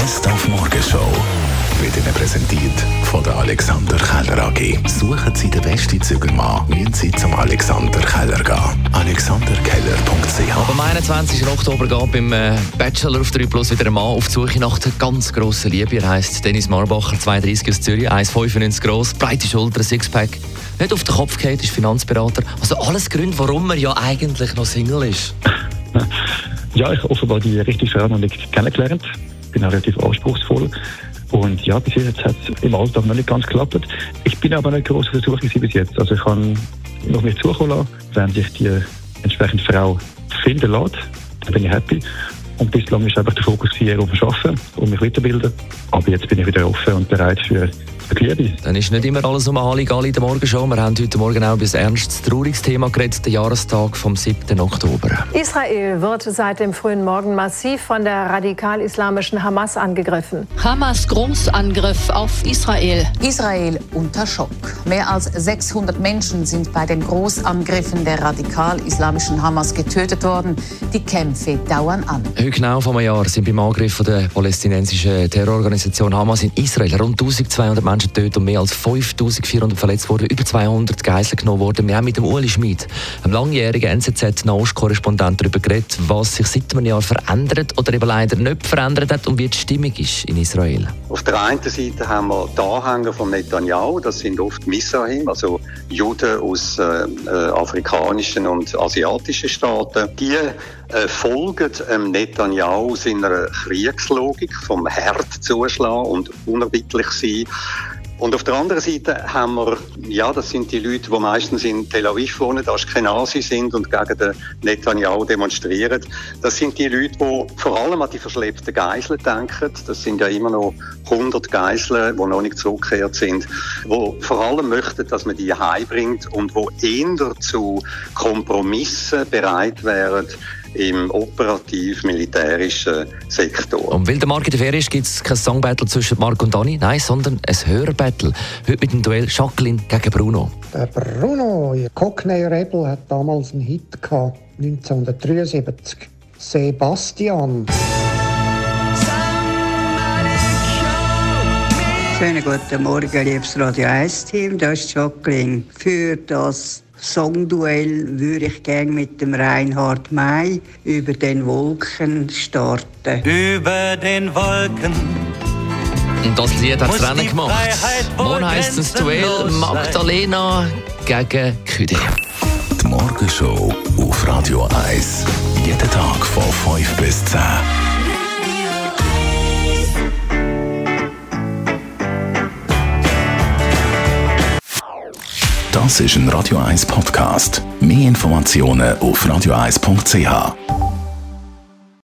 Best auf Morgenshow wird Ihnen präsentiert von der Alexander Keller AG. Suchen Sie den besten Zügelmann, müssen Sie zum Alexander Keller gehen. alexanderkeller.ch. Am 21. Oktober geht beim Bachelor auf 3+ wieder ein Mann auf die Suche nach der ganz grossen Liebe. Er heisst Dennis Marbacher, 32 aus Zürich, 1,95 gross, breite Schultern, Sixpack. Nicht auf den Kopf geht, ist Finanzberater. Also alles Gründe, warum er ja eigentlich noch Single ist. Ja, ich habe offenbar die richtige Frau noch nicht kennengelernt. Ich bin auch relativ anspruchsvoll. Und ja, bis jetzt hat es im Alltag noch nicht ganz geklappt. Ich bin aber nicht gross Versuch bis jetzt. Also ich kann noch mich zukommen lassen. Wenn sich die entsprechende Frau finden lässt, dann bin ich happy. Und bislang ist einfach der Fokus hier auf dem Arbeiten und mich weiterbilden. Aber jetzt bin ich wieder offen und bereit für die Liebe. Dann ist nicht immer alles um Halligalli in der Morgenshow. Wir haben heute Morgen auch über ein ernstes, trauriges Thema geredet, den Jahrestag vom 7. Oktober. Israel wird seit dem frühen Morgen massiv von der radikal-islamischen Hamas angegriffen. Hamas Großangriff auf Israel. Israel unter Schock. Mehr als 600 Menschen sind bei den Großangriffen der radikal-islamischen Hamas getötet worden. Die Kämpfe dauern an. Heute genau vor einem Jahr sind beim Angriff von der palästinensischen Terrororganisation Hamas in Israel rund 1200 Menschen getötet und mehr als 5400 verletzt worden, über 200 Geiseln genommen worden. Wir haben mit dem Uli Schmid, einem langjährigen NZZ-Nahostkorrespondent, darüber geredet, was sich seit einem Jahr verändert oder eben leider nicht verändert hat und wie die Stimmung ist in Israel. Auf der einen Seite haben wir die Anhänger von Netanyahu, das sind oft Mizrahim, also Juden aus afrikanischen und asiatischen Staaten. Die folgen Netanyahu seiner Kriegslogik, vom Herd zuschlagen und unerbittlich sein. Und auf der anderen Seite haben wir, ja, das sind die Leute, die meistens in Tel Aviv wohnen, Aschkenazi sind und gegen den Netanyahu demonstrieren. Das sind die Leute, die vor allem an die verschleppten Geiseln denken. Das sind ja immer noch 100 Geiseln, die noch nicht zurückgekehrt sind, die vor allem möchten, dass man die heimbringt und die eher zu Kompromissen bereit wären im operativ-militärischen Sektor. Und weil der Marc in der Ferien ist, gibt es kein Songbattle zwischen Marc und Dani, nein, sondern ein Hörbattle. Heute mit dem Duell Jacqueline gegen Bruno. Der Bruno, Cockney Rebel, hat damals einen Hit gehabt, 1973. Sebastian. Schönen guten Morgen, liebes Radio 1-Team. Das ist Jacqueline. Für das Songduell würde ich gerne mit dem Reinhard May «Über den Wolken» starten. Über den Wolken. Und das Lied hat das Rennen gemacht. Morgen heisst es Duell Magdalena gegen Küde. Die Morgenshow auf Radio 1. Jeden Tag von 5 bis 10. Das ist ein Radio 1 Podcast. Mehr Informationen auf radio1.ch.